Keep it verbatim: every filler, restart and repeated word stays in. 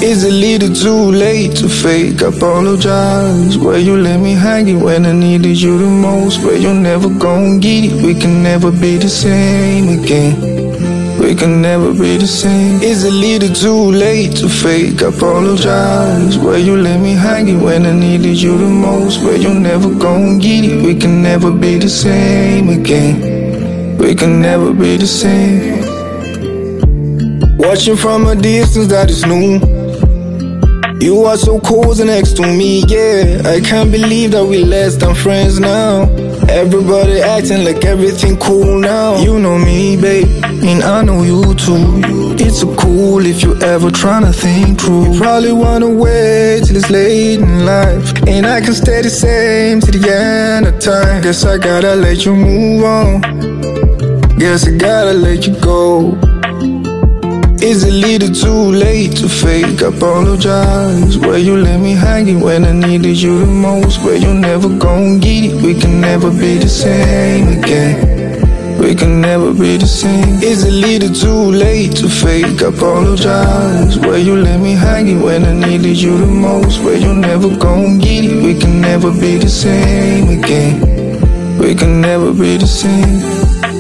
Is it a little too late to fake apologize? Where you let me hanging when I needed you the most? Where you never gon' get it? We can never be the same again. We can never be the same. Is it a little too late to fake apologize? Where you let me hanging when I needed you the most? Where you never gon' get it? We can never be the same again. We can never be the same. Watching from a distance, that is new. You are so cozy next to me, yeah. I can't believe that we less than friends now. Everybody acting like everything cool now. You know me, babe, and I know you too. It's so cool if you ever tryna think through. You probably wanna wait till it's late in life, and I can stay the same till the end of time. Guess I gotta let you move on. Guess I gotta let you go. Is it a little too late to fake apologize? Where you let me hanging when I needed you the most? Where you never gon' get it? We can never be the same again. We can never be the same. Is it a little too late to fake apologize? Where you let me hanging when I needed you the most? Where you never gon' get it? We can never be the same again. We can never be the same.